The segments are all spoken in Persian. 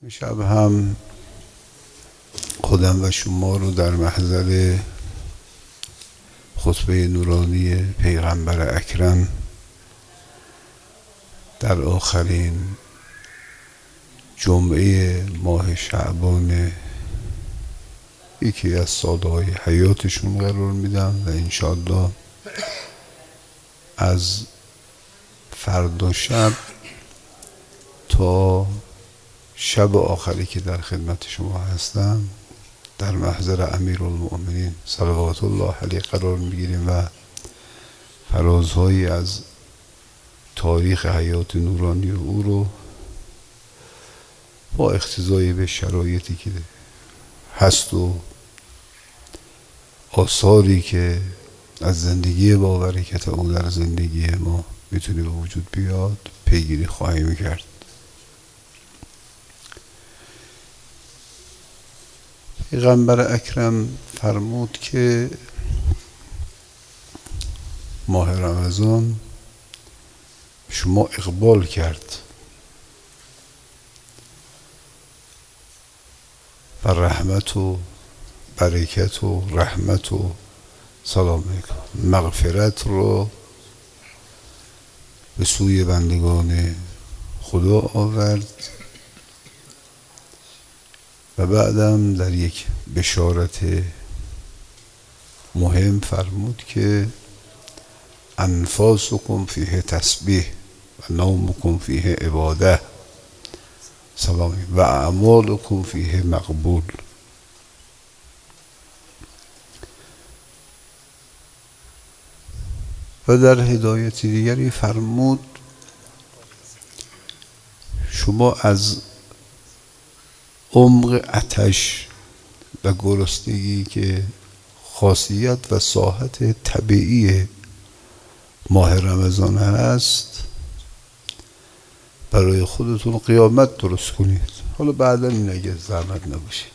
شب هم خودم و شما رو در محضر خطبه نورانی پیغمبر اکرم در آخرین جمعه ماه شعبان یکی از سالهای حیاتشون قرار میدم و انشاءالله از فردا شب تا شب آخری که در خدمت شما هستم در محضر امیرالمؤمنین صلوات الله علیه قرار میگیریم و فرازهایی از تاریخ حیات نورانی او رو با اقتضای به شرایطی که هست و آثاری که از زندگی با برکت او در زندگی ما میتونه به وجود بیاد پیگیری خواهیم کرد. پیغمبر اکرم فرمود که ماه رمضان شما اقبال کرد و رحمت و برکت و رحمت و سلام مغفرت رو به سوی بندگان خدا آورد و بعدم در یک بشارت مهم فرمود که انفاسکم فیه تسبیح و نومکم فیه عباده سلامی و اعمالکم فیه مقبول. و در هدایت دیگری فرمود شما از عمق آتش و گرسنگی که خاصیت و ساحت طبیعی ماه رمضان هست برای خودتون قیامت درست کنید. حالا بعدا این اگه زحمت نباشه.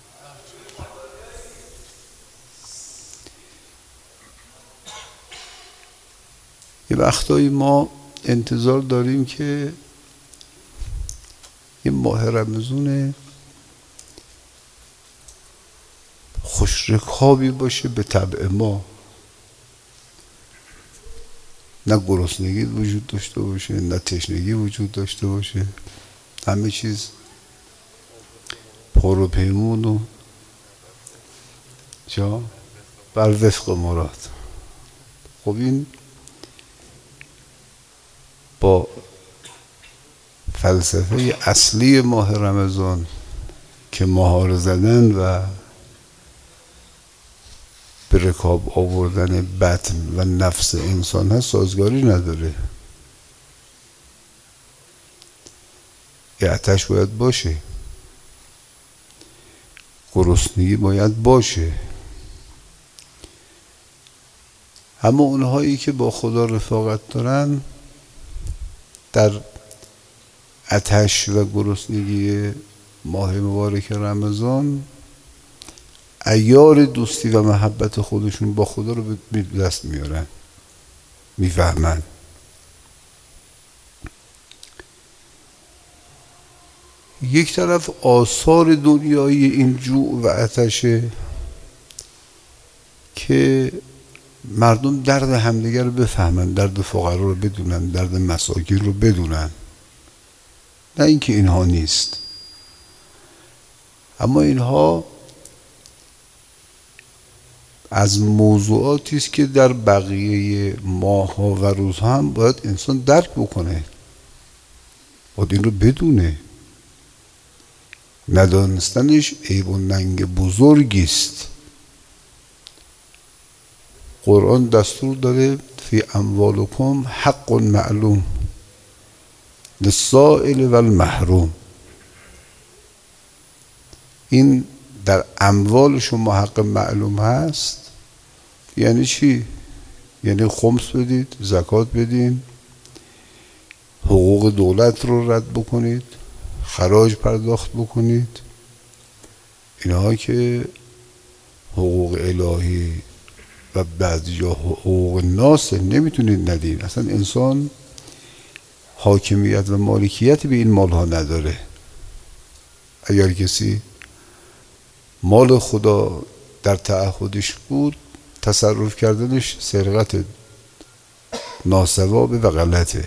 یه وقتایی ما انتظار داریم که این ماه رمضان خوشرکابی باشه به طبع ما، نه گرسنگی وجود داشته باشه نه تشنگی وجود داشته باشه، همه چیز پر و پیمون و جا بر وفق مراد. خب این با فلسفه اصلی ماه رمضان که مهار زدن و به رکاب آوردن بطن و نفس انسان هست سازگاری نداره. آتش باید باشه، گرسنگی باید باشه. اما اونهایی که با خدا رفاقت دارن در آتش و گرسنگی ماه مبارک رمضان عیار دوستی و محبت خودشون با خدا رو به دست میارن، میفهمن. یک طرف آثار دنیایی این جوع و آتشه که مردم درد همدیگر رو بفهمن، درد فقرا رو بدونن، درد مساکین رو بدونن، نه اینکه اینها نیست. اما اینها از موضوعاتی است که در بقیه ماه‌ها و روزها هم باید انسان درک بکنه، باید این رو بدونه. ندانستنش عیب و ننگ بزرگی است. قرآن دستور داره فی اموالکم حق معلوم للسائل و المحروم. این در اموال شما حق معلوم هست. یعنی چی؟ یعنی خمس بدید، زکات بدین، حقوق دولت رو رد بکنید، خراج پرداخت بکنید. اینها که حقوق الهی و بعضی جا حقوق ناس نمیتونید ندین. اصلا انسان حاکمیت و مالکیت به این مال ها نداره. اگر کسی مال خدا در تعهدش بود، تصرف کردنش سرقت ناصوابه و غلطه.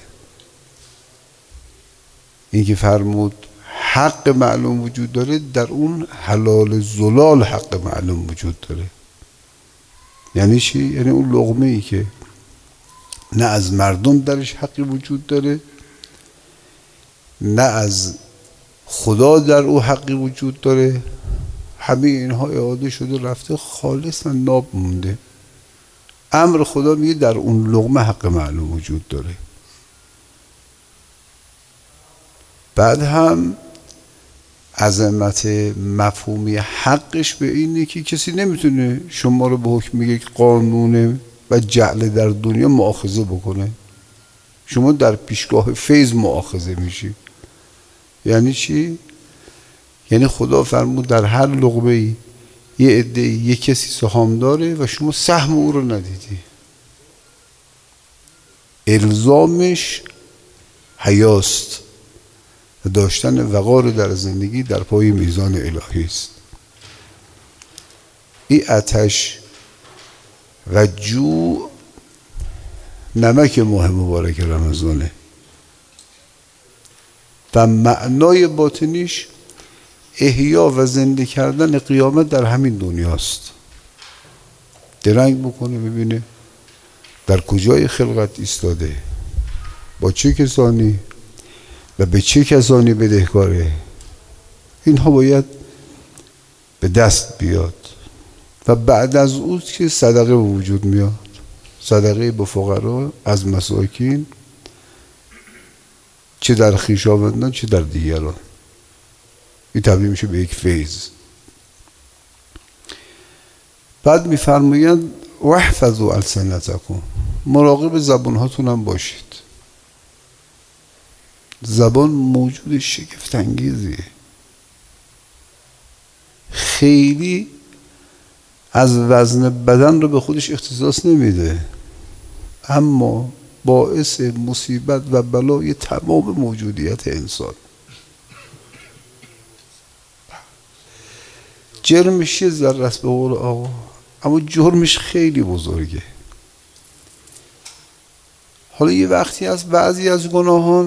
این که فرمود حق معلوم وجود داره، در اون حلال زلال حق معلوم وجود داره. یعنی چی؟ یعنی اون لقمه ای که نه از مردم درش حقی وجود داره، نه از خدا در او حقی وجود داره، همه اینها اعاده شده رفته خالص و ناب مونده. امر خدا میگه در اون لقمه حق معلوم وجود داره. بعد هم عظمت مفهومی حقش به اینه که کسی نمیتونه شما رو به حکم یک قانون و جعل در دنیا مؤاخذه بکنه. شما در پیشگاه فیض مؤاخذه میشی. یعنی چی؟ یعنی خدا فرمود در هر لقمه‌ای یه عده یه کسی سهام داره و شما سهم او رو ندیدی. الزامش حیاست و داشتن وقار در زندگی در پای میزان الهی است. این آتش و جو نمک ماه مبارک رمضانه و معنای باطنیش احیا و زنده کردن قیامت در همین دنیاست. درنگ بکنه ببینه در کجای خلقت ایستاده، با چه کسانی و به چه کسانی بدهکاره. اینها باید به دست بیاد و بعد از اوست که صدقه به وجود میاد. صدقه به فقرا از مساکین، چه در خویشاوندان چه در دیگران. این تبدیل میشه به یک فیض. بعد میفرمایند واحفظوا السنتکم، مراقب زبانهاتون هم باشید. زبان موجود شگفت انگیزیه، خیلی از وزن بدن رو به خودش اختصاص نمیده، اما باعث مصیبت و بلای تمام موجودیت انسان. جرمش یه ذره است به قول آقا، اما جرمش خیلی بزرگه. حالا یه وقتی از بعضی از گناهان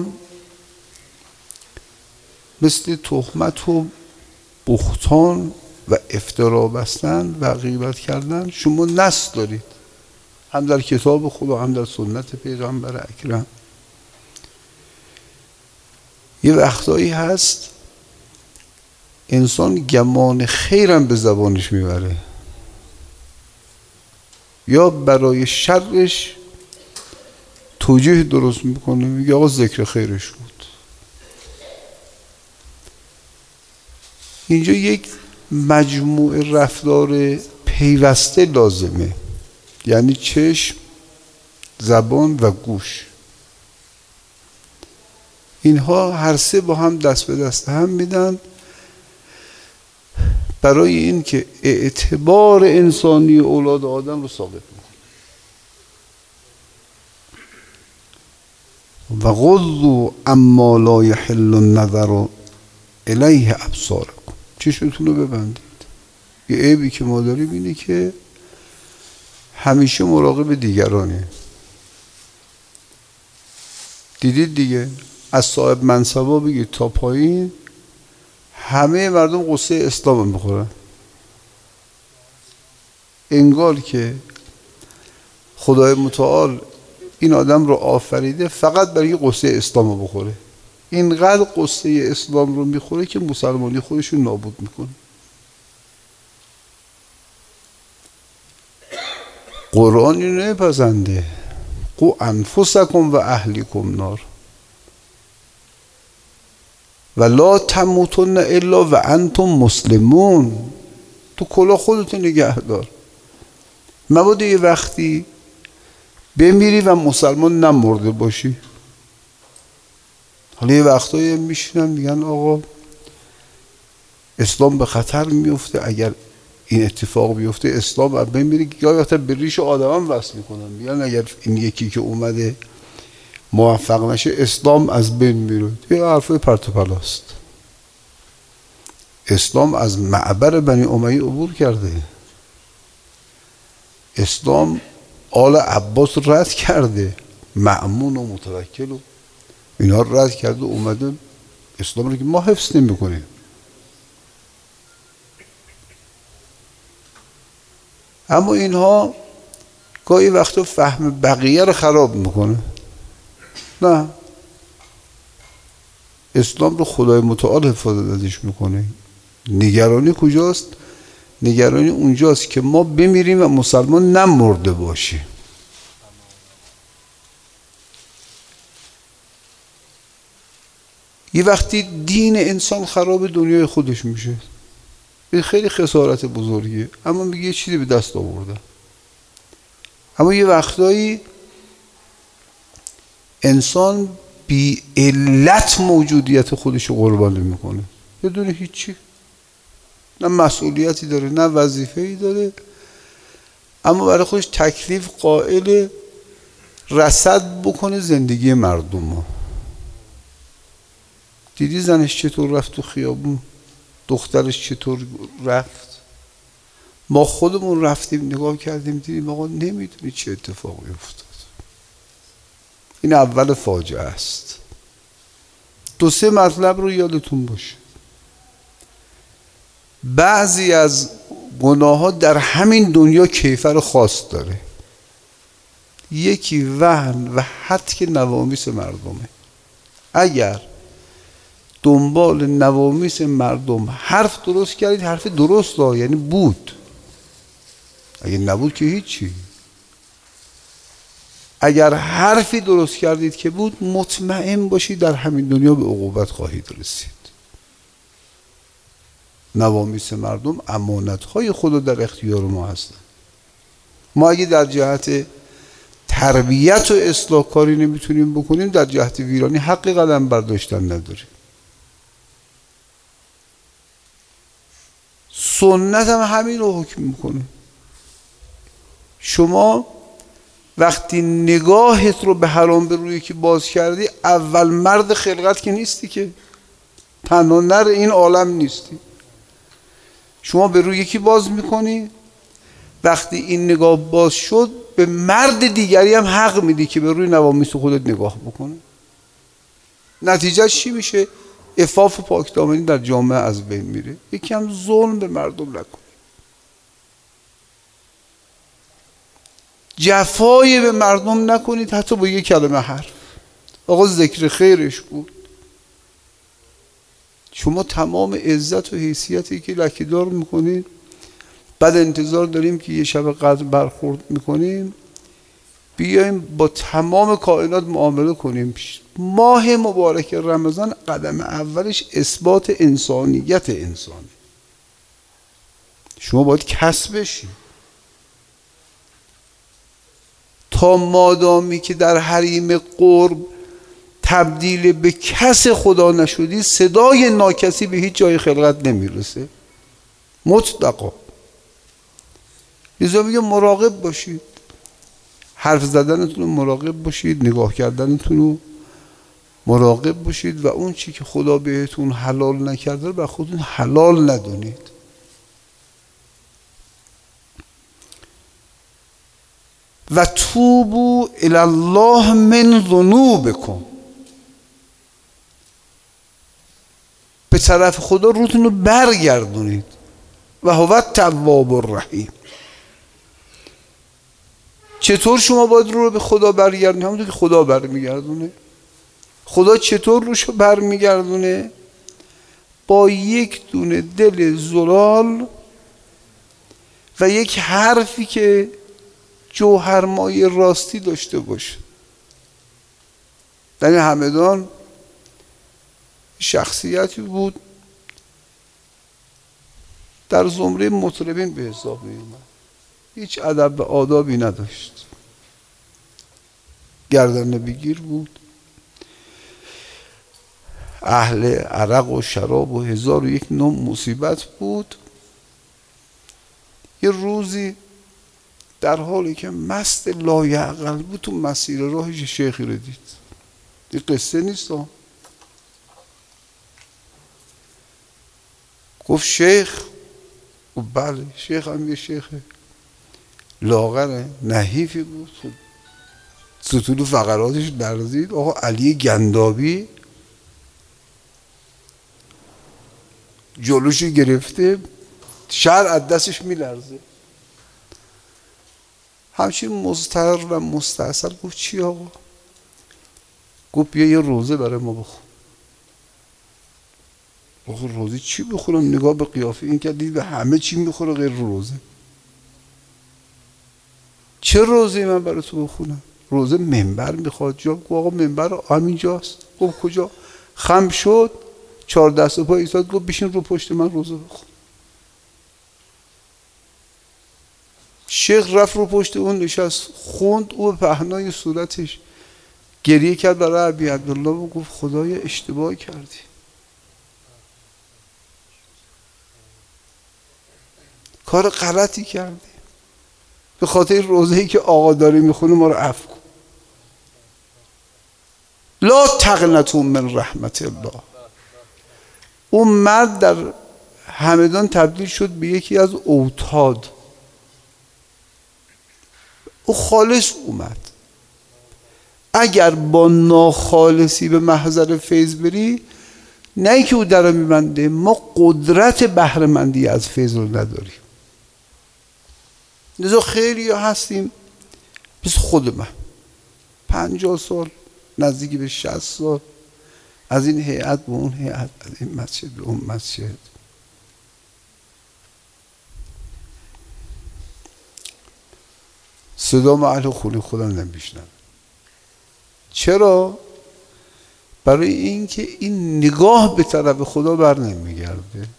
مثل تهمت و بهتان و افترا بستن و غیبت کردن شما نص دارید، هم در کتاب خدا هم در سنت پیغمبر اکرم. یه وقتایی هست انسان گمان خیرم به زبانش میبره یا برای شرش توجیه درست میکنه، میگه آقا ذکر خیرش بود. اینجا یک مجموعه رفتار پیوسته لازمه، یعنی چشم، زبان و گوش. اینها هر سه با هم دست به دست هم میدن برای این که اعتبار انسانی اولاد آدم رو ثابت میکنه. و غضوا عما لا یحل النظر الیه ابصارکم، چشمتون رو ببندید. یه عیبی که ما داریم اینه که همیشه مراقب دیگرانه. دیدید دیگه، از صاحب منصبا بگید تا پایین همه مردم قصه اسلام میخورن، انگار که خدای متعال این آدم رو آفریده فقط برای قصه اسلام رو بخوره. اینقدر قصه اسلام رو میخوره که مسلمانی خودش رو نابود میکنه. قرآن اینو نپسنده. قو انفسکم و اهلیکم نار و لا تموتن الا و انتم مسلمون. تو کلا خودتو نگه دار، مبادا یه وقتی بمیری و مسلمان نمرده باشی. حالا یه وقتایی میشینن میگن آقا اسلام به خطر میفته، اگر این اتفاق بیفته اسلام از بین میره. یا وقتا به ریش آدم هم وصل میکنن، میگن اگر این یکی که اومده موفق نشه اسلام از بین میره. یه حرفای پرت و پلاست. اسلام از معبر بنی امیه عبور کرده، اسلام آل عباس رد کرده، مأمون و متوکل و اینا رد کرده، اومده اسلام رو که ما حفظ نمی‌کنیم. اما اینها گاهی وقتا فهم بقیه رو خراب میکنه. نه، اسلام رو خدای متعال حفاظت ازش میکنه. نگرانی کجاست؟ نگرانی اونجاست که ما بمیریم و مسلمان نمرده باشیم. یه وقتی دین انسان خراب دنیای خودش میشه، این خیلی خسارت بزرگیه. اما میگه یه چیزی به دست آورده. اما یه وقتایی انسان بی علت موجودیت خودش رو قربانی میکنه بدون هیچی، نه مسئولیتی داره نه وظیفه‌ای داره، اما برای خودش تکلیف قائل رصد بکنه زندگی مردم ها. دیدی زنش چطور رفت تو خیابون، دخترش چطور رفت، ما خودمون رفتیم نگاه کردیم دیدیم آقا نمیدونی چه اتفاقی افتاد. این اول فاجعه است. دو سه مطلب رو یادتون باشه. بعضی از گناه ها در همین دنیا کیفر خاص داره. یکی وهن و حتک نوامیس مردمه. اگر دنبال نوامیس مردم حرف درست کردید، حرف درست ها، یعنی بود، اگه نبود که هیچی. اگر حرفی درست کردید که بود، مطمئن باشید در همین دنیا به عقوبت خواهید رسید. نوامیس مردم امانت‌های خدا در اختیار ما هستن. ما اگه در جهت تربیت و اصلاح کاری نمیتونیم بکنیم، در جهت ویرانی حق قدم برداشتن نداریم. سنت هم همین رو حکم میکنه. شما وقتی نگاهت رو به حرام به روی که باز کردی، اول مرد خلقت که نیستی، که تنها نر این عالم نیستی. شما به روی یکی باز میکنی، وقتی این نگاه باز شد به مرد دیگری هم حق میدی که به روی نوامیس خودت نگاه بکنه. نتیجه چی میشه؟ عفاف و پاکدامنی در جامعه از بین میره. یکی هم ظلم به مردم نکن، جفایی به مردم نکنید، حتی با یک کلمه حرف. آقا ذکر خیرش بود. شما تمام عزت و حیثیتی که لکه‌دار میکنید، بعد انتظار داریم که یه شب قدر برخورد میکنیم بیایم با تمام کائنات معامله کنیم. ماه مبارک رمضان قدم اولش اثبات انسانیت انسانی. شما باید کس بشید. تا مادامی که در حریم قرب تبدیل به کس خدا نشدی، صدای ناکسی به هیچ جای خلقت نمیرسه مطلقا. لذا میگه مراقب باشید، حرف زدنتون رو مراقب باشید، نگاه کردنتون رو مراقب باشید و اون چی که خدا بهتون حلال نکرده رو بر خودتون حلال ندونید. و توبوا الی الله من ذنوبکم، به طرف خدا روتون رو برگردونید. و هو التواب الرحیم. چطور شما باید رو به خدا برگردونید؟ همونطور که خدا برمیگردونه. خدا چطور روشو برمیگردونه؟ با یک دونه دل زلال و یک حرفی که جوهرمایه راستی داشته باشه. در این همدان شخصیتی بود در زمره مطربین به حساب می اومد، هیچ ادب و آدابی نداشت، گردن بگیر بود، اهل عرق و شراب و 1001 نوع مصیبت بود. یه روزی در حالی که مست لایعقل بود تو مسیر راهش شیخی رو دید. این قصه نیست ها. گفت شیخ؟ گفت بله شیخ هم یه شیخ لاغره نحیفی بود، خب ستون فقراتش لرزید. آقا علی گندابی جلوشو گرفته، شهر از دستش میلرزه، همچین مضطر و مستعصل. گفت چی آقا؟ گفت بیا یه روزه برای ما بخون. آقا روزه چی بخورم؟ نگاه به قیافه این که دید به همه چی میخوره غیر روزه. چه روزه من برای تو بخونم؟ روزه منبر میخواد جا. گفت آقا منبر همینجاست. گفت کجا؟ خم شد، 4 دست و پا ایستاد، گفت بشین رو پشت من روزه بخون. شیخ رفت رو پشت اون نشست، خوند. او به پهنای صورتش گریه کرد برای ابی عبدالله و گفت خدایا اشتباه کردی، کار غلطی کردی، به خاطر روزه‌ای که آقا داره میخونه ما رو عفو کن. لا تقنطوا من رحمت الله. اون مرد در همدان تبدیل شد به یکی از اوتاد. او خالص اومد. اگر با ناخالصی به محضر فیض بری، نه ای که او در میبنده، ما قدرت بهره‌مندی از فیض رو نداریم. لذا خیلی هستیم مثل خود من 50 سال نزدیکی به 60 سال از این هیئت به اون هیئت، از این مسجد به اون مسجد. صدام اهل خونه خودم نمیشنم. چرا؟ برای اینکه این نگاه به طرف خدا بر نمیگرده.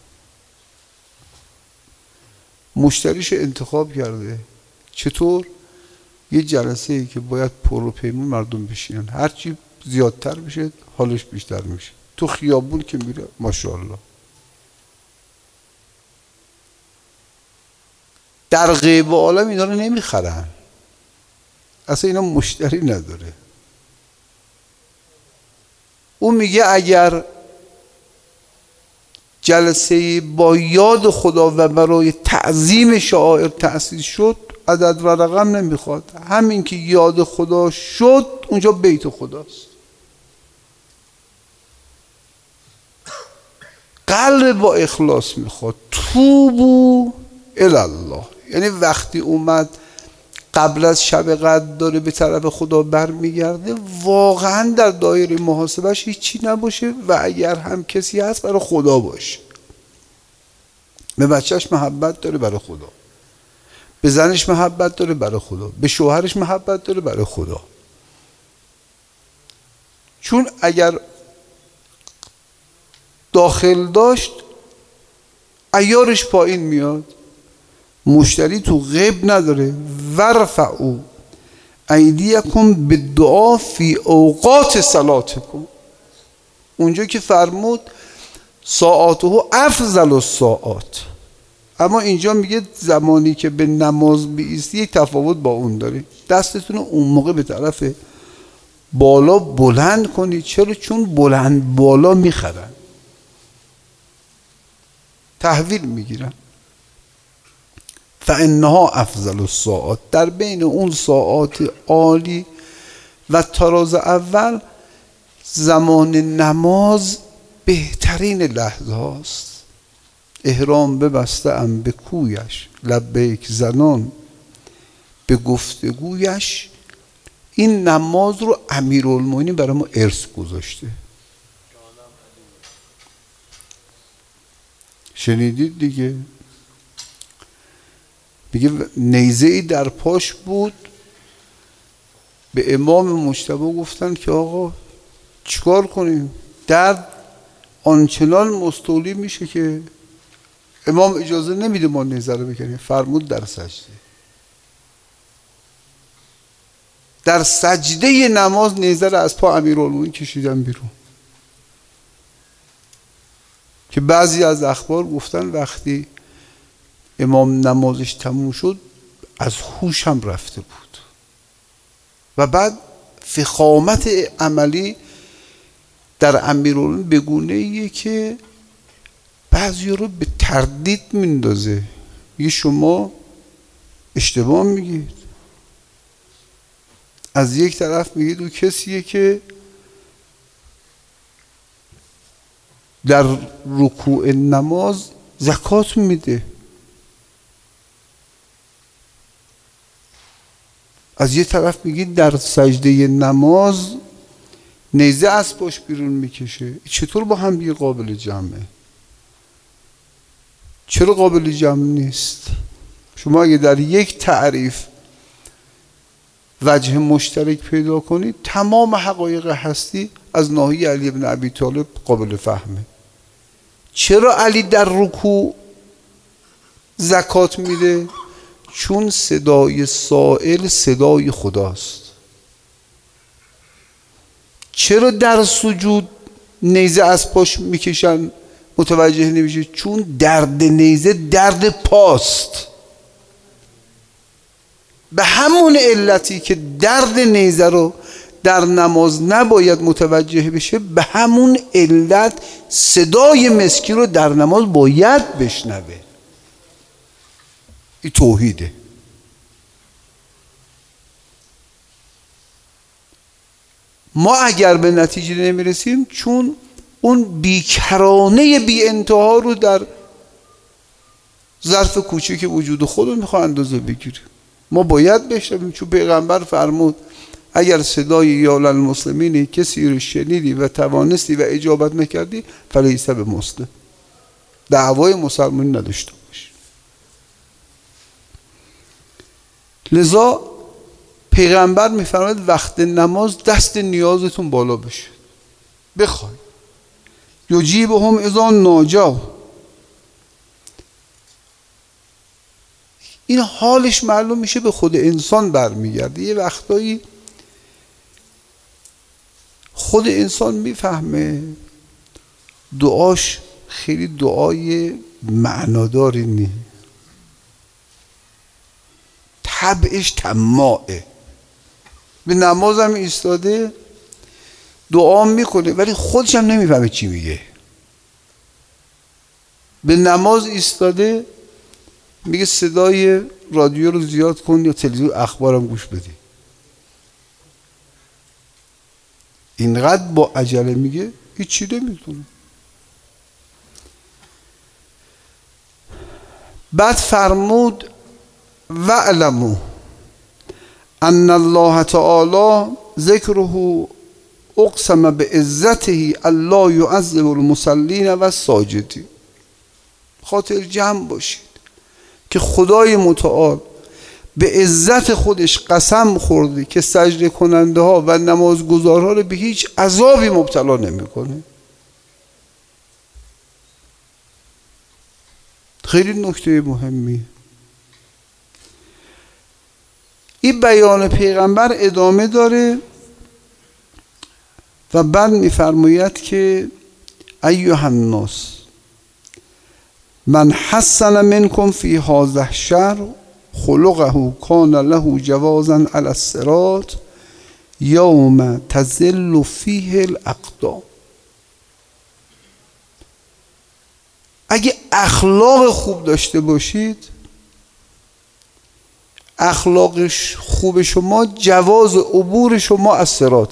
مشتریش انتخاب کرده. چطور؟ یه جلسه ای که باید پر و پیمون مردم بشینن، هرچی زیادتر بشه حالش بیشتر میشه. تو خیابون که میره ماشاءالله. در غیب عالم اینا رو نمیخرن، اصلا اینا مشتری نداره. اون میگه اگر جلسه با یاد خدا و برای تعظیم شعائر تأسیس شد، عدد و رقم نمیخواد، همین که یاد خدا شد اونجا بیت خداست. قلب با اخلاص میخواد. توبو الله، یعنی وقتی اومد قبل از شب قدر داره به طرف خدا برمیگرده، واقعا در دایره محاسبش هیچی نباشه و اگر هم کسی هست برای خدا باشه. به بچهش محبت داره برای خدا، به زنش محبت داره برای خدا، به شوهرش محبت داره برای خدا. چون اگر داخل داشت عیارش پایین میاد. مشتری تو غیب نداره. ورفعوا ایدیکم بالدعاء فی اوقات صلاتکم، اونجا که فرمود ساعاته افضل الساعات، اما اینجا میگه زمانی که به نماز بایستی یک تفاوت با اون داره. دستتون اون موقع به طرف بالا بلند کنید. چرا؟ چون بلند بالا میخرن، تحویل میگیرن. فانها افضل الساعات، در بین اون ساعات عالی و تراز اول زمان نماز بهترین لحظه هاست. احرام ببسته ام به کویش، لبیک زنان به گفتگویش. این نماز رو امیرالمومنین برای ما ارث گذاشته. شنیدید دیگه؟ میگه نیزه ای در پاش بود. به امام مجتبی گفتن که آقا چیکار کنیم؟ درد آنچنان مستولی میشه که امام اجازه نمیده ما نیزه رو بکنیم. فرمود در سجده. در سجده نماز نیزه رو از پا امیرالمومنین کشیدن بیرون. که بعضی از اخبار گفتن وقتی امام نمازش تموم شد از هوش هم رفته بود. و بعد فخامت عملی در امیرالمومنین بگونه ایه که بعضی رو به تردید میندازه، میگه شما اشتباه میگید. از یک طرف میگید او کسیه که در رکوع نماز زکات میده، از یک طرف میگید در سجده نماز نیزه از پاش بیرون میکشه. چطور با هم دیگه قابل جمعه؟ چرا قابل جمع نیست؟ شما اگه در یک تعریف وجه مشترک پیدا کنید، تمام حقایق هستی از ناحیه علی بن ابی طالب قابل فهمه. چرا علی در رکوع زکات میده؟ چون صدای سائل صدای خداست. چرا در سجود نیزه از پاش میکشن متوجه نمیشه؟ چون درد نیزه درد پاست. به همون علتی که درد نیزه رو در نماز نباید متوجه بشه، به همون علت صدای مسکین رو در نماز باید بشنوه. این توحیده. ما اگر به نتیجه نمیرسیم چون اون بیکرانه بی انتها رو در ظرف کوچیک وجود خودمون میخواه اندازه بگیریم. ما باید بشنویم، چون پیغمبر فرمود اگر صدای یا للمسلمین کسی رو شنیدی و توانستی و اجابت نکردی فلیس به مسلم، دعوای مسلمانی نداشته باش. لذا پیغمبر میفرماید وقت نماز دست نیازتون بالا بشه، بخوای. یجیبهم اذا ناجوا، این حالش معلوم میشه به خود انسان برمیگرده. یه وقتایی خود انسان میفهمه دعاش خیلی دعای معناداری نیست، طبعش طماعه. به نماز هم ایستاده دعا میکنه ولی خودش هم نمیفهمه چی میگه. به نماز ایستاده میگه صدای رادیو رو زیاد کن یا تلویزیون اخبارم گوش بدی. اینقدر با عجله میگه هیچی نمیتونه. بعد فرمود وَاعْلَمُوا ان الله تعالی ذکره اقسم بعزته الا يعذب المصلین و الساجدین. خاطر جمع باشید که خدای متعال به عزت خودش قسم خورده که سجده کننده ها و نمازگزارها رو به هیچ عذابی مبتلا نمیکنه. خیلی نکته مهمی. این بیان پیغمبر ادامه داره و بعد میفرماید که ایها الناس من حسن منکم فی هذا الشهر خلقه کان له جوازا علی الصراط یوم تزل فیه الاقدام. اگه اخلاق خوب داشته باشید، اخلاق خوب شما جواز عبور شما از صراط.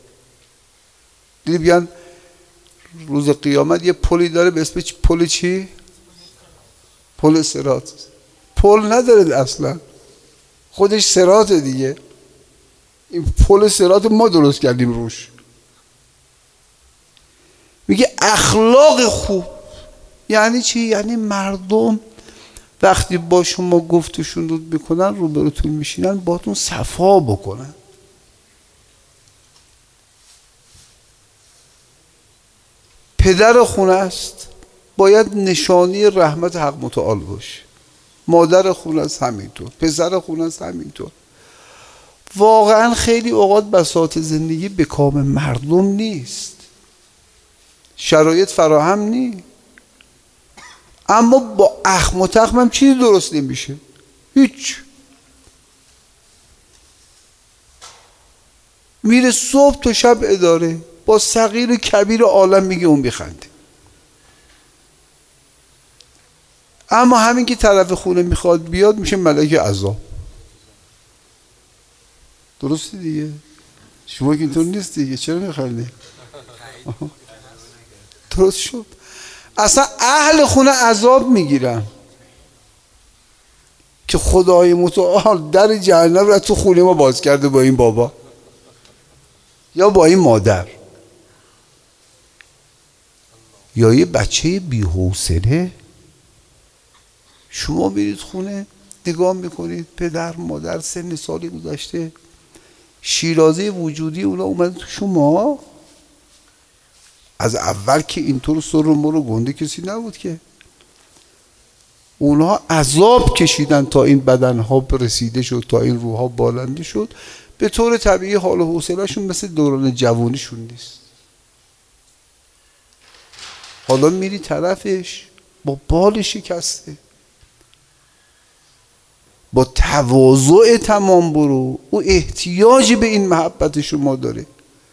دیدی روز قیامت یه پلی داره به اسم پل چی؟ پل صراط. پل نداره اصلا، خودش صراط دیگه. این پل صراط ما درست کردیم روش. میگه اخلاق خوب یعنی چی؟ یعنی مردم وقتی با شما گفتشون رو بکنن روبروتون میشینن باهاتون صفا بکنن. پدر خونه است باید نشانی رحمت حق متعال باشه، مادر خونه است همینطور، پسر خونه است همینطور. واقعا خیلی اوقات بساط زندگی به کام مردم نیست، شرایط فراهم نیست، اما با اخم و تخم هم چیزی درست نمیشه. هیچ. میره صبح تا شب اداره با صغیر و کبیر عالم میگه اون بخنده. اما همین که طرف خونه میخواد بیاد میشه ملک عذاب. درسته دیگه؟ شما که اینطور نیست دیگه، چرا میخندی؟ درست شد. اصلا اهل خونه عذاب میگیرن که خدای متعال در جهنم رو تو خونه ما باز کرده با این بابا یا با این مادر یا یه بچه بی‌حوصله. شما میرید خونه نگاه میکنید پدر مادر سن سالی گذشته، شیرازه وجودی اونا اومده تو شما. از اول که اینطور سر و مرو گنده کسی نبود که. اونها عذاب کشیدن تا این بدنها رسیده شد، تا این روحها بالنده شد. به طور طبیعی حال و حوصله‌شون مثل دوران جوانیشون نیست. حالا میری طرفش با بال شکسته، با تواضع تمام برو. او احتیاج به این محبت شما داره.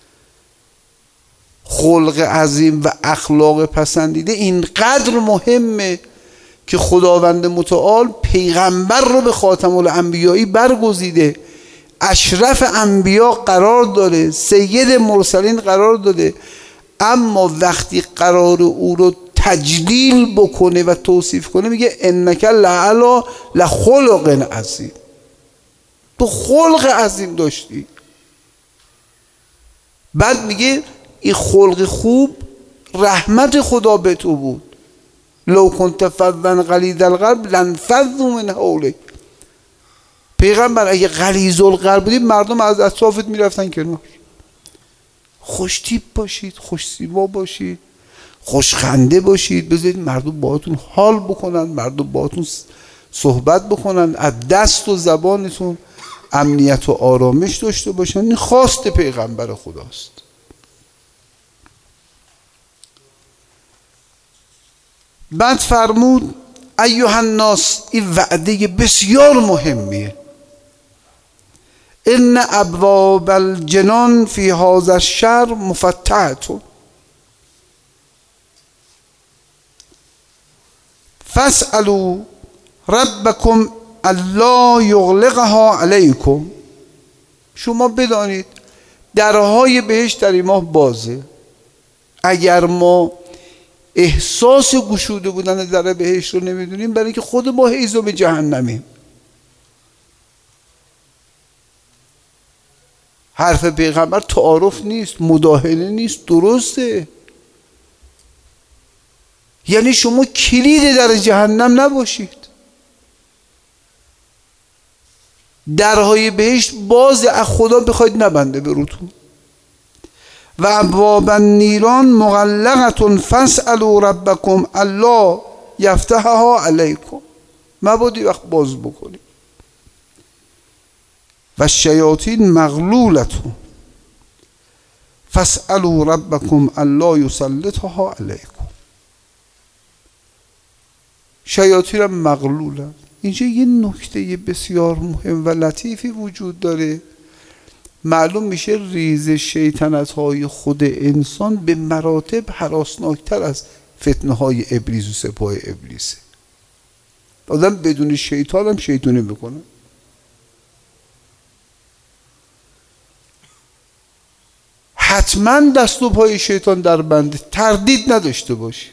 خلق عظیم و اخلاق پسندیده اینقدر مهمه که خداوند متعال پیغمبر رو به خاتم الانبیایی برگزیده، اشرف انبیا قرار داده، سید مرسلین قرار داده. اما وقتی قرار او رو تجلیل بکنه و توصیف کنه میگه انک لعلی لخلق عظیم. تو خلق عظیم داشتی. بعد میگه این خلق خوب رحمت خدا به تو بود. لو کنت فظا غلیظ القلب لانفضوا من حولک. پیغمبر اگه غلیظ القلب بودی مردم از اطرافت میرفتن کنار. خوش تیپ باشید، خوش سیما باشید، خوشخنده باشید، بذارید مردم باهاتون حال بکنن، مردم باهاتون صحبت بکنن، از دست و زبانتون امنیت و آرامش داشته باشن. این خواست پیغمبر خداست. بعد فرمود ایها الناس، این وعده بسیار مهمیه. ان ابواب الجنان فی هذا الشهر مفتحه فاسألوا ربکم الا یغلقها علیکم. شما بدانید درهای بهشت در این ماه بازه. اگر ما احساس گشوده بودن در بهشت رو نمیدونیم، برای اینکه خود ما هیزم جهنمیم. حرف پیغمبر تعارف نیست، مداهنه نیست، درسته. یعنی شما کلید در جهنم نباشید. درهای بهشت باز، از خدا بخواید نبنده بروتون. و ابواب النیران مغلقه فاسألوا ربکم الا یفتحها علیکم. مبادی وقت باز بکنید. و الشیاطین مغلوله فاسألوا ربکم الا یسلطها علیکم. شیاطین هم مغلولن. اینجا یه نکته بسیار مهم و لطیفی وجود داره. معلوم میشه ریز شیطنت های خود انسان به مراتب هراسناکتر از فتنه های ابلیس و سپاه ابلیسه. آدم بدون شیطان هم شیطانی بکنه. حتما دست و پای شیطان در بنده، تردید نداشته باشید.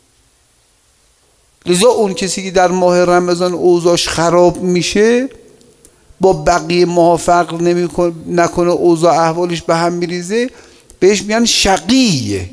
لذا اون کسی که در ماه رمضان اوضاعش خراب میشه، با بقیه ماه فرق نکنه، اوضاع احوالش به هم میریزه، بهش میگن شقیه.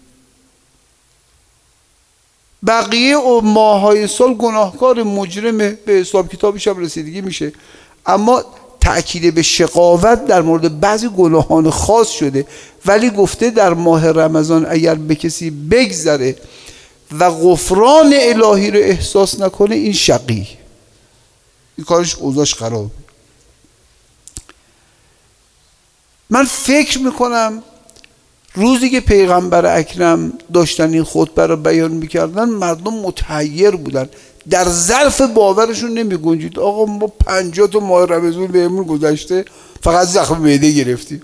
بقیه ماهای سال گناهکار مجرمه، به حساب کتابش هم رسیدگی میشه. اما تأکید به شقاوت در مورد بعضی گناهان خاص شده. ولی گفته در ماه رمضان اگر به کسی بگذره و غفران الهی رو احساس نکنه، این شقی، این کارش اوضاعش خراب. من فکر میکنم روزی که پیغمبر اکرم داشتن این خطبه رو بیان میکردن، مردم متحیر بودن. در ظرف باورشون نمی گنجید آقا ما 50 تا ماه رمضان بهمون گذشته فقط زخم معده گرفتیم.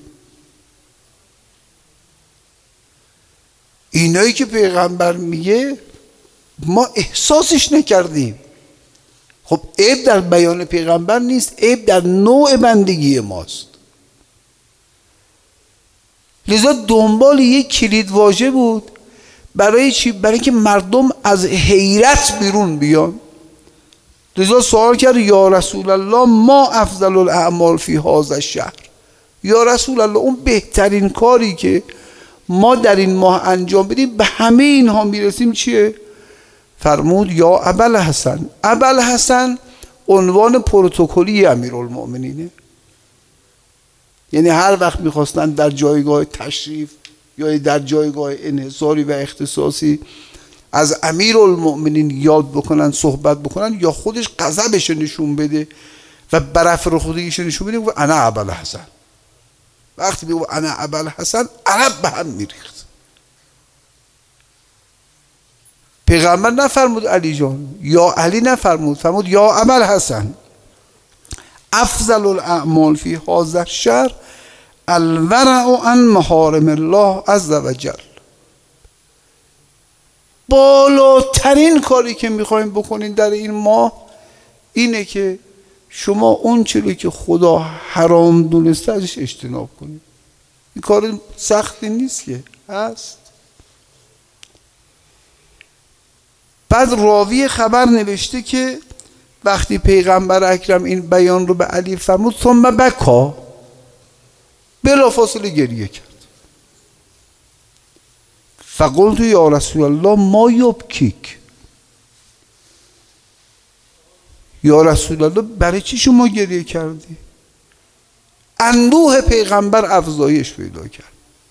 اینایی که پیغمبر میگه ما احساسش نکردیم. خب عیب در بیان پیغمبر نیست، عیب در نوع بندگی ماست. لذا دنبال یک کلید واژه بود. برای چی؟ برای که مردم از حیرت بیرون بیان. لذا سوال کرد یا رسول الله ما افضل الاعمال فی هذا الشهر. یا رسول الله اون بهترین کاری که ما در این ماه انجام بدیم به همه اینها میرسیم چیه؟ فرمود یا ابوالحسن. ابوالحسن عنوان پروتکلی امیرالمؤمنینه. یعنی هر وقت میخواستن در جایگاه تشریف یا در جایگاه انحصاری و اختصاصی از امیرالمؤمنین یاد بکنن، صحبت بکنن، یا خودش غضبش نشون بده و برافروختگیش نشون بده، گفت انا ابوالحسن. وقتی میگه انا ابوالحسن عرب به هم میریخت. پیغمبر نفرمود علی جان یا علی، نفرمود، فرمود یا ابوالحسن افضل الاعمال فی هذا الشهر الورع عن محارم الله عز وجل. بالاترین کاری که میخوایم بکنین در این ماه اینه که شما اون چیزی که خدا حرام دونسته ازش اجتناب کنید. این کار سختی نیست که هست. بعد راوی خبر نوشته که وقتی پیغمبر اکرم این بیان رو به علی فرمود ثم بکا، بلافاصله گریه کرد. فقلت یا رسول الله ما یبکیک. یا رسول الله برای چی شما گریه کردی؟ اندوه پیغمبر افزایش پیدا کرد.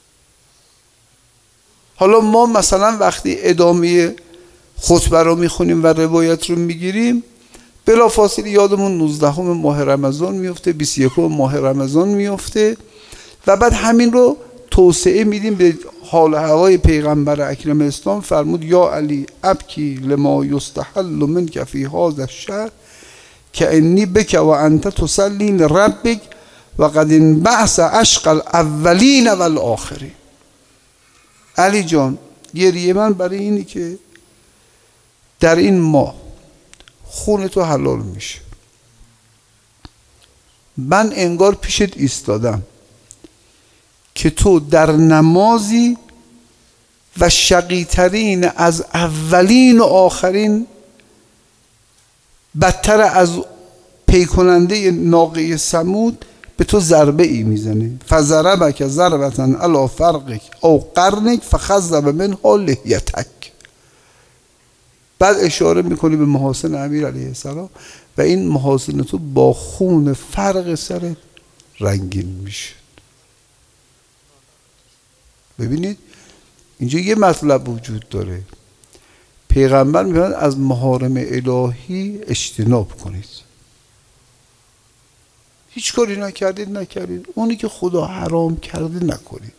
حالا ما مثلا وقتی ادامه خطبه رو میخونیم و روایت رو میگیریم، بلافاصله یادمون 19 ماه رمضان میفته، 21 ماه رمضان میفته و بعد همین رو توسعه میدیم به حال هوای پیغمبر اکرم اسلام. فرمود یا علی ابکی لما یستحل منک فی هذا الشهر کانی بک و انت تصلی لربک و قد انبعث اشقى الاولین والآخرین. علی جان گریه من برای اینی که در این ماه خون تو حلال میشه. من انگار پیشت ایستادم که تو در نمازی و شقیترین از اولین و آخرین، بدتر از پیکننده ناقه ثمود، به تو ضربه ای میزنه. فضربک ضربة علی فرقک او قرنک فخذب منها لحیتک. بعد اشاره میکنه به محاسن امیر علیه السلام و این محاسن تو با خون فرق سر رنگین میشه. ببینید اینجا یه مطلب وجود داره. پیغمبر میگن از محارم الهی اجتناب کنید. هیچ کاری نکردید. اونی که خدا حرام کرده نکنید.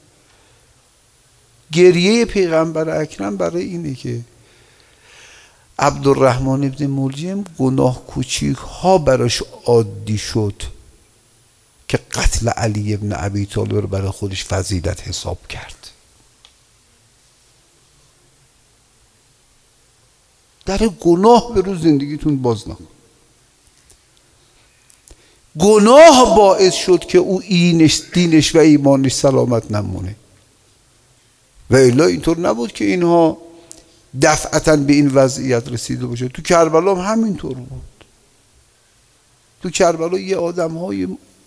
گریه پیغمبر اکرم برای اینه که عبدالرحمن ابن ملجم گناه کوچیک ها براش عادی شد که قتل علی ابن ابی طالب رو برای خودش فضیلت حساب کرد. در گناه به رو زندگیتون باز نکن. گناه باعث شد که او دینش و ایمانش سلامت نمونه و الا اینطور نبود که اینها دفعتاً به این وضعیت رسیده باشه. تو کربلا هم همینطور بود. تو کربلا یه آدم‌های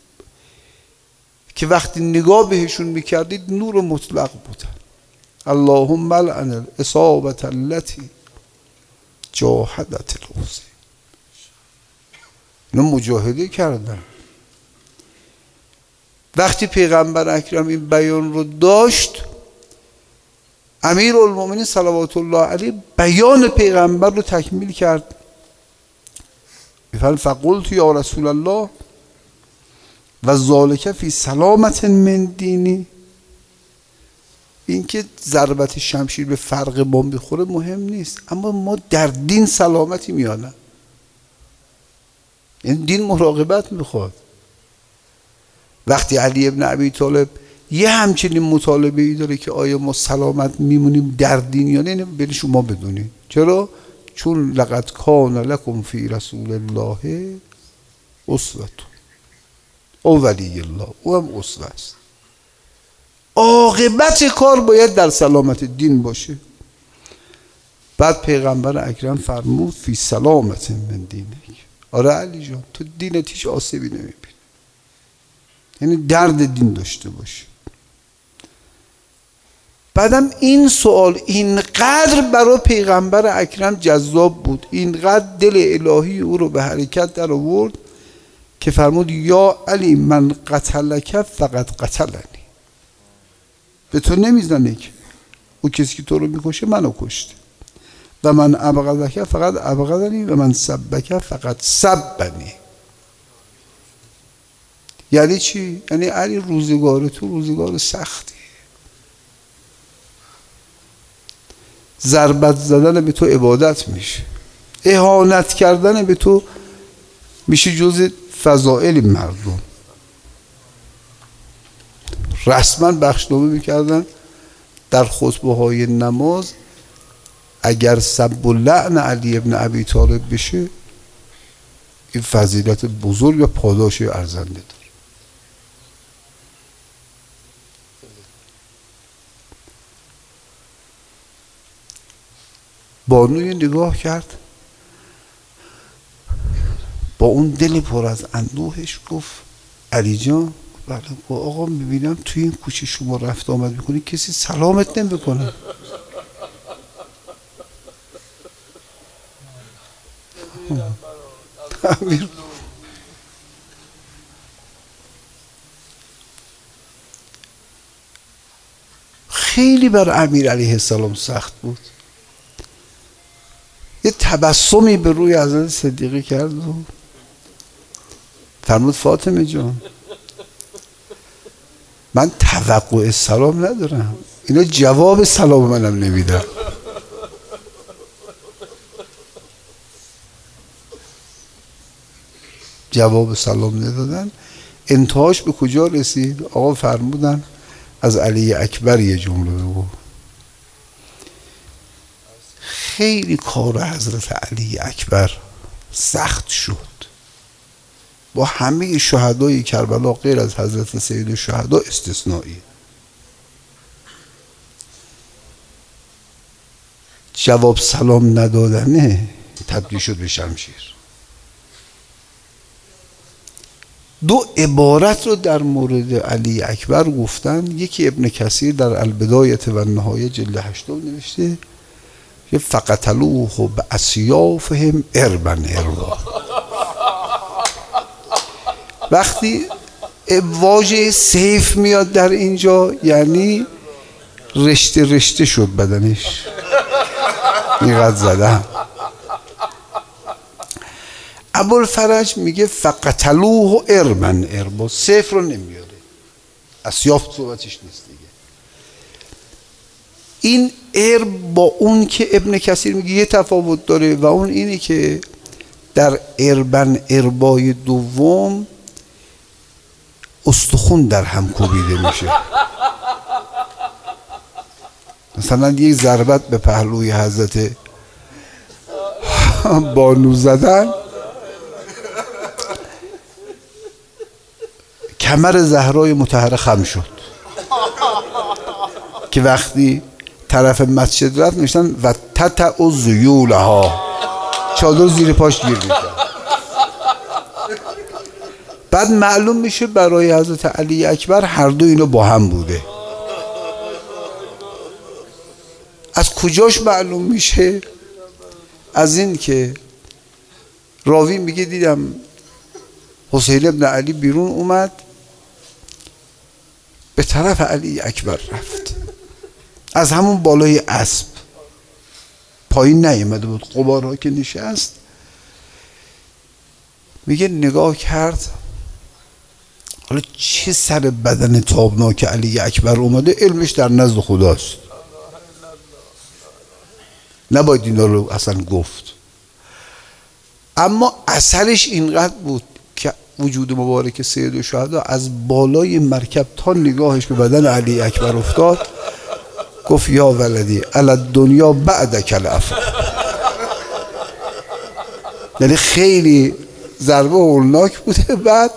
که وقتی نگاه بهشون میکردید نور مطلق بودن. اللهم لعن الاصابة التي جاهدت الحسین. اینا مجاهده کردن. وقتی پیغمبر اکرم این بیان رو داشت، امیرالمؤمنین صلوات الله علیه بیان پیغمبر رو تکمیل کرد. فقلت یا رسول الله و ذالک فی سلامت من دینی. این که ضربت شمشیر به فرق بام بخوره مهم نیست، اما ما در دین سلامتی میانه. این دین مراقبت میخواد. وقتی علی ابن ابی طالب یه همچنین مطالبه ای داره که آیا ما سلامت میمونیم در دین یا نه، بین شما بدونید. چرا؟ چون لقد کان لکم فی رسول الله اسوة، او ولی الله، او هم اسوه است. عاقبت کار باید در سلامت دین باشه. بعد پیغمبر اکرم فرمود فی سلامت من دینک. آره علی جان، تو دینت هیچ آسیبی نمیبینی، یعنی درد دین داشته باشه. بعدم این سوال اینقدر برای پیغمبر اکرم جذاب بود، اینقدر دل الهی او رو به حرکت در آورد که فرمود یا علی من قتلک فقط قتلنی. به تو نمیزنه که، او کسی که تو رو میکشه منو کشته. و من ابغضک فقط ابغضنی و من سبک فقط سبنی. یعنی چی؟ یعنی علی روزگار تو روزگار سختی، ضربت زدن به تو عبادت میشه، اهانت کردن به تو میشه جز فضائل مردم. رسما بخشنامه میکردن در خطبه های نماز اگر سب و لعن علی ابن ابی طالب بشه این فضیلت بزرگ و پاداش ارزنده داره. بانوی نگاه کرد با اون دل پر از اندوهش گفت علی جان، بله آقا میبینم توی این کوچه شما رفت آمد میکنی کسی سلامت نمیکنه. خیلی بر امیر علیه السلام سخت بود. یه تبسمی به روی حضرت صدیقه کرد و فرمود فاطمه جان من توقع سلام ندارم، اینا جواب سلام منم نمیدن. جواب سلام ندادن. انتهاش به کجا رسید؟ آقا فرمودن از علی اکبر یه جمله بگو. خیلی کار حضرت علی اکبر سخت شد. با همه شهدای کربلا غیر از حضرت سید الشهدا استثنایی. جواب سلام ندادنه تبدیل شد به شمشیر. دو عبارت رو در مورد علی اکبر گفتن. یکی ابن کثیر در البدایه و النهایه جلد 8 نوشته که فقتلوه باسیافهم اربا اربا. وقتی واژه سیف میاد در اینجا یعنی رشته رشته شد بدنش، اینقدر زدن. ابوالفرج میگه فقتلوه اربا اربا، سیف رو نمیاره، اسیاف صحبتش نیست دیگه. این ارب با اون که ابن کثیر میگه یه تفاوت داره و اون اینه که در اربن اربای دوم استخون در هم کوبیده میشه. مثلا یک ضربت به پهلوی حضرت بانو زدن، کمر زهرای مطهره خم شد که وقتی طرف مسجد رفت نوشتن و تتع ذیولها، چادر زیر پاش گیر میکرد. بعد معلوم میشه برای حضرت علی اکبر هر دو اینو با هم بوده. از کجاش معلوم میشه؟ از این که راوی میگه دیدم حسین ابن علی بیرون اومد به طرف علی اکبر رفت، از همون بالای اسب پایین نیامده بود، غبارها که نشست. میگه نگاه کرد حالا چه سر بدن تابناک علی اکبر اومده، علمش در نزد خداست، نباید اینا رو اصلا گفت. اما اثرش اینقدر بود که وجود مبارک سید الشهدا از بالای مرکب تا نگاهش به بدن علی اکبر افتاد، گفت یا ولدی علی الدنیا بعدک العفو. یعنی خیلی ضربه هولناک بوده. بعد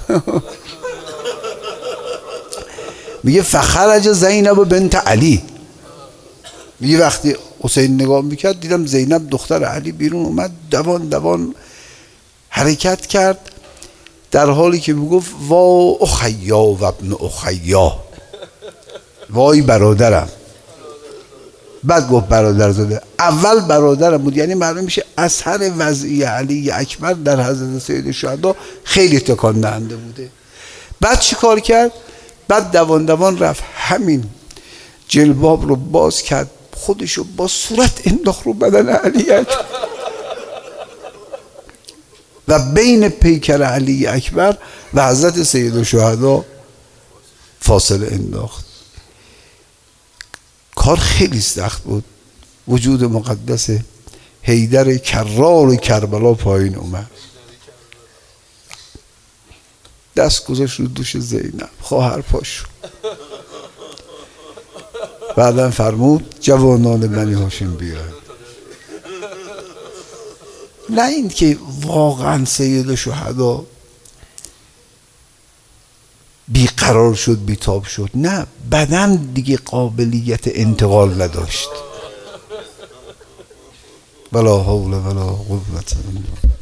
میگه فخرج زینب بنت علی، میگه وقتی حسین نگاه میکرد دیدم زینب دختر علی بیرون اومد، دوان دوان حرکت کرد در حالی که میگفت وا اخیا و ابن اخیا، وای برادرم. بعد گفت برادر زاده، اول برادرم بود. یعنی معلوم میشه اثر وضعی علی اکبر در حضرت سید الشهدا خیلی تکان دهنده بوده. بعد چی کار کرد؟ بعد دوان دوان رفت همین جلباب رو باز کرد، خودشو با صورت انداخت رو بدن علی اکبر و بین پیکر علی اکبر و حضرت سید الشهدا فاصله انداخت. کار خیلی سخت بود. وجود مقدس حیدر کرار کربلا پایین اومد، دست گذاشت رو دوش زینب، خواهر پاشو. بعدم فرمود جوانان بنی هاشم بیاین. نه این که واقعا سید شهدا بیقرار شد بیتاب شد، نه، بدن دیگه قابلیت انتقال نداشت. ولا حول ولا قوة الا بالله.